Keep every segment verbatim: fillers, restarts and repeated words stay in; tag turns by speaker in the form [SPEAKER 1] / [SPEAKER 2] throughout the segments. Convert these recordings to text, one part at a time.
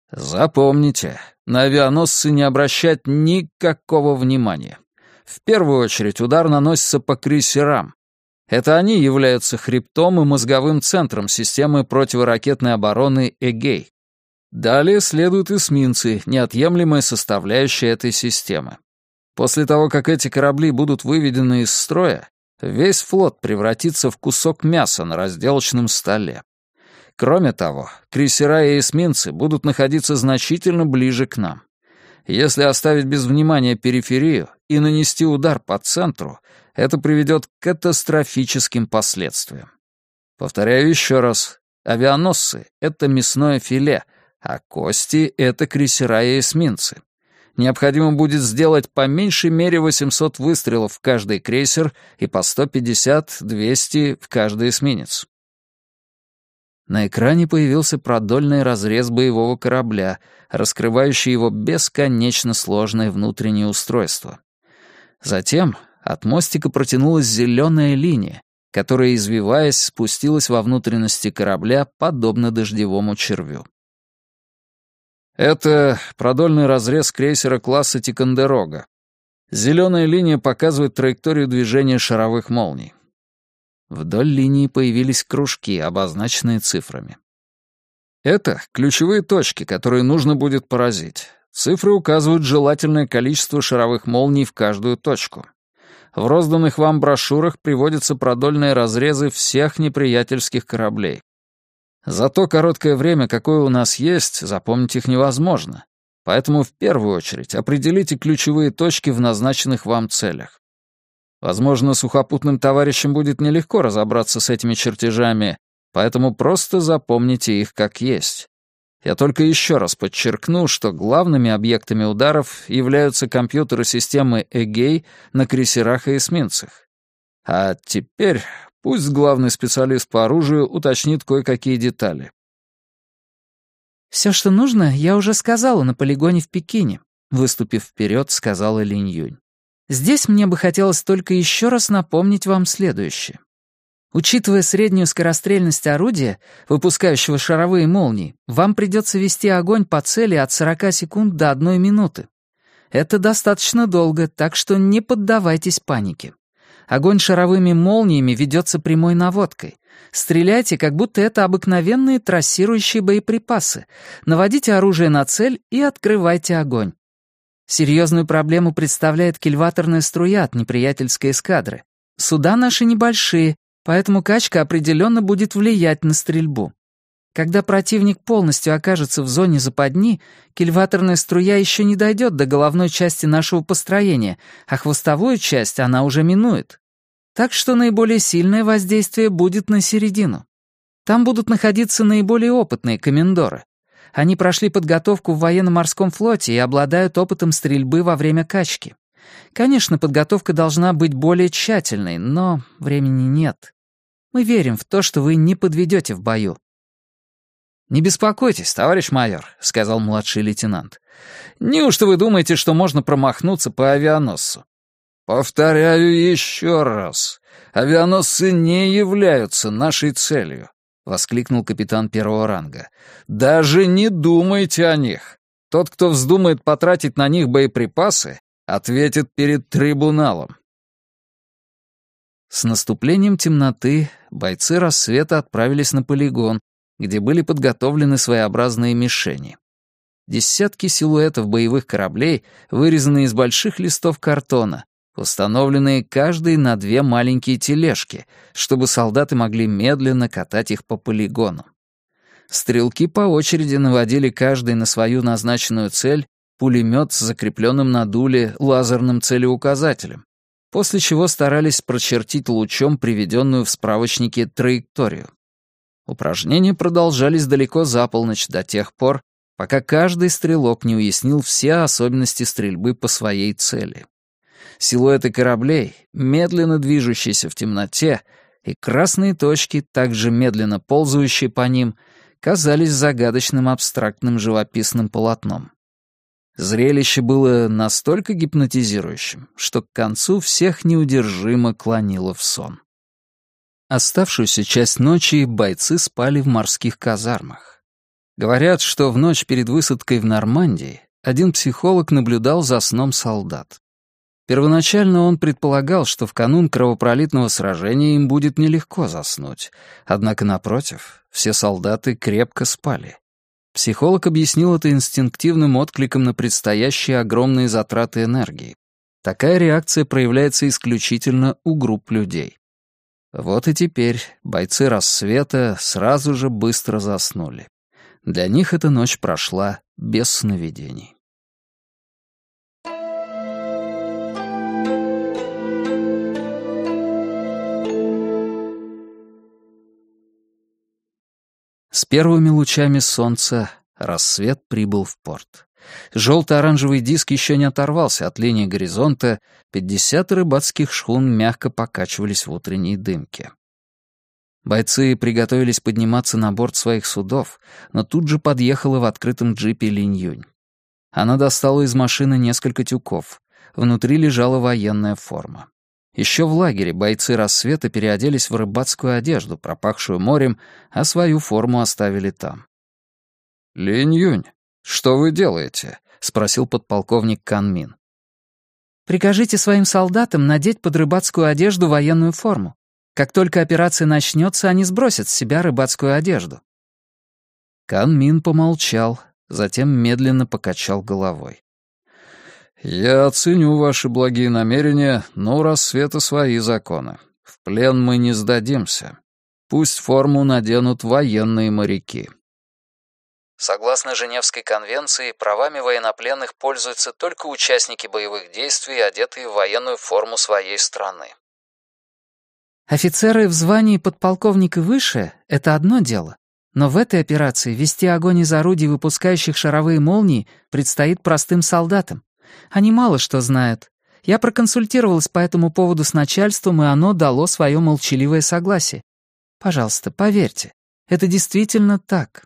[SPEAKER 1] Запомните, на авианосцы не обращать никакого внимания. В первую очередь удар наносится по крейсерам. Это они являются хребтом и мозговым центром системы противоракетной обороны «Эгей». Далее следуют эсминцы, неотъемлемая составляющая этой системы. После того, как эти корабли будут выведены из строя, весь флот превратится в кусок мяса на разделочном столе. Кроме того, крейсера и эсминцы будут находиться значительно ближе к нам. Если оставить без внимания периферию и нанести удар по центру, это приведет к катастрофическим последствиям. Повторяю еще раз, авианосцы — это мясное филе, а кости — это крейсера и эсминцы. Необходимо будет сделать по меньшей мере восемьсот выстрелов в каждый крейсер и по сто пятьдесят - двести в каждый эсминец. На экране появился продольный разрез боевого корабля, раскрывающий его бесконечно сложное внутреннее устройство. Затем от мостика протянулась зеленая линия, которая, извиваясь, спустилась во внутренности корабля, подобно дождевому червю. Это продольный разрез крейсера класса «Тикандерога». Зеленая линия показывает траекторию движения шаровых молний. Вдоль линии появились кружки, обозначенные цифрами. Это ключевые точки, которые нужно будет поразить. Цифры указывают желательное количество шаровых молний в каждую точку. В розданных вам брошюрах приводятся продольные разрезы всех неприятельских кораблей. За то короткое время, какое у нас есть, запомнить их невозможно. Поэтому в первую очередь определите ключевые точки в назначенных вам целях. Возможно, сухопутным товарищам будет нелегко разобраться с этими чертежами, поэтому просто запомните их как есть. Я только еще раз подчеркну, что главными объектами ударов являются компьютеры системы «Эгей» на крейсерах и эсминцах. А теперь пусть главный специалист по оружию уточнит кое-какие детали.
[SPEAKER 2] «Все, что нужно, я уже сказала на полигоне в Пекине», — выступив вперед, сказала Линь Юнь. «Здесь мне бы хотелось только еще раз напомнить вам следующее. Учитывая среднюю скорострельность орудия, выпускающего шаровые молнии, вам придется вести огонь по цели от сорока секунд до одной минуты. Это достаточно долго, так что не поддавайтесь панике. Огонь шаровыми молниями ведется прямой наводкой. Стреляйте, как будто это обыкновенные трассирующие боеприпасы. Наводите оружие на цель и открывайте огонь. Серьезную проблему представляет кильваторная струя от неприятельской эскадры. Суда наши небольшие, поэтому качка определенно будет влиять на стрельбу. Когда противник полностью окажется в зоне западни, кильваторная струя еще не дойдет до головной части нашего построения, а хвостовую часть она уже минует. Так что наиболее сильное воздействие будет на середину. Там будут находиться наиболее опытные комендоры. Они прошли подготовку в военно-морском флоте и обладают опытом стрельбы во время качки. Конечно, подготовка должна быть более тщательной, но времени нет. Мы верим в то, что вы не подведете в бою.
[SPEAKER 1] «Не беспокойтесь, товарищ майор», — сказал младший лейтенант. «Неужто вы думаете, что можно промахнуться по авианосцу?» «Повторяю еще раз, авианосцы не являются нашей целью», — воскликнул капитан первого ранга. «Даже не думайте о них. Тот, кто вздумает потратить на них боеприпасы, ответит перед трибуналом».
[SPEAKER 2] С наступлением темноты бойцы «Рассвета» отправились на полигон, где были подготовлены своеобразные мишени. Десятки силуэтов боевых кораблей, вырезанные из больших листов картона, установленные каждый на две маленькие тележки, чтобы солдаты могли медленно катать их по полигону. Стрелки по очереди наводили каждый на свою назначенную цель пулемет с закрепленным на дуле лазерным целеуказателем, после чего старались прочертить лучом приведенную в справочнике траекторию. Упражнения продолжались далеко за полночь до тех пор, пока каждый стрелок не уяснил все особенности стрельбы по своей цели. Силуэты кораблей, медленно движущиеся в темноте, и красные точки, также медленно ползающие по ним, казались загадочным абстрактным живописным полотном. Зрелище было настолько гипнотизирующим, что к концу всех неудержимо клонило в сон. Оставшуюся часть ночи бойцы спали в морских казармах.
[SPEAKER 1] Говорят, что в ночь перед высадкой в Нормандии один психолог наблюдал за сном солдат. Первоначально он предполагал, что в канун кровопролитного сражения им будет нелегко заснуть. Однако, напротив, все солдаты крепко спали. Психолог объяснил это инстинктивным откликом на предстоящие огромные затраты энергии. Такая реакция проявляется исключительно у групп людей. Вот и теперь бойцы «Рассвета» сразу же быстро заснули. Для них эта ночь прошла без сновидений. С первыми лучами солнца «Рассвет» прибыл в порт. Желто-оранжевый диск еще не оторвался от линии горизонта, пятьдесят рыбацких шхун мягко покачивались в утренней дымке. Бойцы приготовились подниматься на борт своих судов, но тут же подъехала в открытом джипе Линь-Юнь. Она достала из машины несколько тюков. Внутри лежала военная форма. Еще в лагере бойцы «Рассвета» переоделись в рыбацкую одежду, пропахшую морем, а свою форму оставили там. «Линь-Юнь, что вы делаете?» — спросил подполковник Кан Мин.
[SPEAKER 2] «Прикажите своим солдатам надеть под рыбацкую одежду военную форму. Как только операция начнется, они сбросят с себя рыбацкую одежду».
[SPEAKER 1] Кан Мин помолчал, затем медленно покачал головой. «Я оценю ваши благие намерения, но у «Рассвета» свои законы. В плен мы не сдадимся. Пусть форму наденут военные моряки».
[SPEAKER 2] Согласно Женевской конвенции, правами военнопленных пользуются только участники боевых действий, одетые в военную форму своей страны. Офицеры в звании подполковника выше — это одно дело, но в этой операции вести огонь из орудий, выпускающих шаровые молнии, предстоит простым солдатам. Они мало что знают. Я проконсультировалась по этому поводу с начальством, и оно дало свое молчаливое согласие. Пожалуйста, поверьте, это действительно так.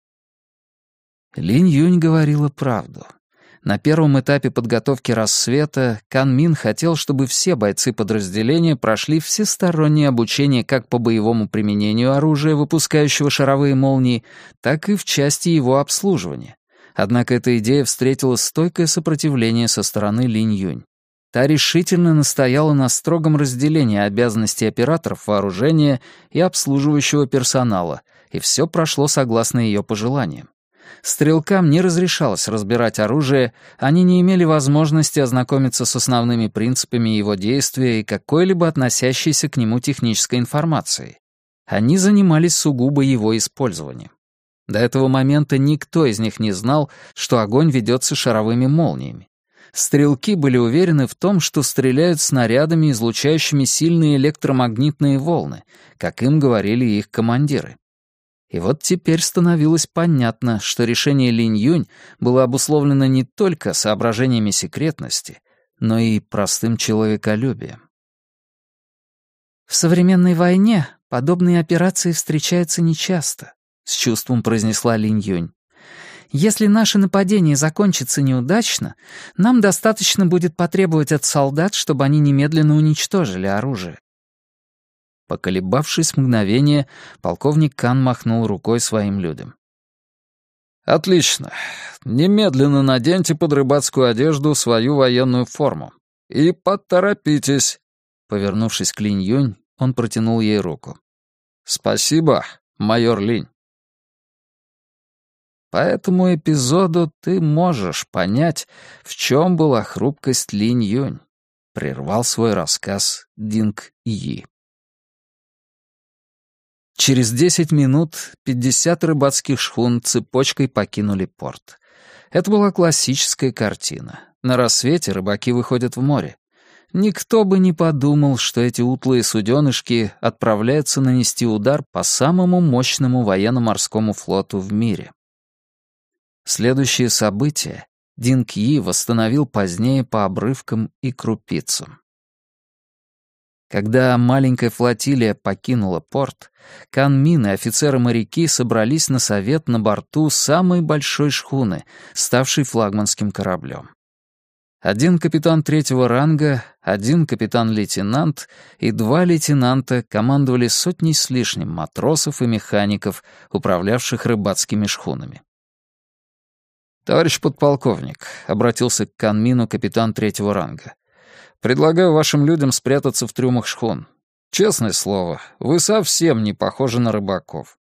[SPEAKER 1] Линь-Юнь говорила правду. На первом этапе подготовки «Рассвета» Кан Мин хотел, чтобы все бойцы подразделения прошли всестороннее обучение как по боевому применению оружия, выпускающего шаровые молнии, так и в части его обслуживания. Однако эта идея встретила стойкое сопротивление со стороны Линь-Юнь. Та решительно настояла на строгом разделении обязанностей операторов вооружения и обслуживающего персонала, и все прошло согласно ее пожеланиям. Стрелкам не разрешалось разбирать оружие, они не имели возможности ознакомиться с основными принципами его действия и какой-либо относящейся к нему технической информацией. Они занимались сугубо его использованием. До этого момента никто из них не знал, что огонь ведется шаровыми молниями. Стрелки были уверены в том, что стреляют снарядами, излучающими сильные электромагнитные волны, как им говорили их командиры. И вот теперь становилось понятно, что решение Линь-Юнь было обусловлено не только соображениями секретности, но и простым человеколюбием.
[SPEAKER 2] «В современной войне подобные операции встречаются нечасто», — с чувством произнесла Линь-Юнь. «Если наше нападение закончится неудачно, нам достаточно будет потребовать от солдат, чтобы они немедленно уничтожили оружие».
[SPEAKER 1] Поколебавшись мгновение, полковник Кан махнул рукой своим людям. «Отлично. Немедленно наденьте под рыбацкую одежду свою военную форму. И поторопитесь». Повернувшись к Линь-Юнь, он протянул ей руку. «Спасибо, майор Линь». По этому эпизоду ты можешь понять, в чем была хрупкость Линь-Юнь, прервал свой рассказ Динг Yi. Через десять минут пятьдесят рыбацких шхун цепочкой покинули порт. Это была классическая картина. На рассвете рыбаки выходят в море. Никто бы не подумал, что эти утлые суденышки отправляются нанести удар по самому мощному военно-морскому флоту в мире. Следующие события Динг Yi восстановил позднее по обрывкам и крупицам. Когда маленькая флотилия покинула порт, Кан Мин и офицеры-моряки собрались на совет на борту самой большой шхуны, ставшей флагманским кораблем. Один капитан третьего ранга, один капитан-лейтенант и два лейтенанта командовали сотней с лишним матросов и механиков, управлявших рыбацкими шхунами. «Товарищ подполковник», — обратился к Канмину капитан третьего ранга, «предлагаю вашим людям спрятаться в трюмах шхун. Честное слово, вы совсем не похожи на рыбаков.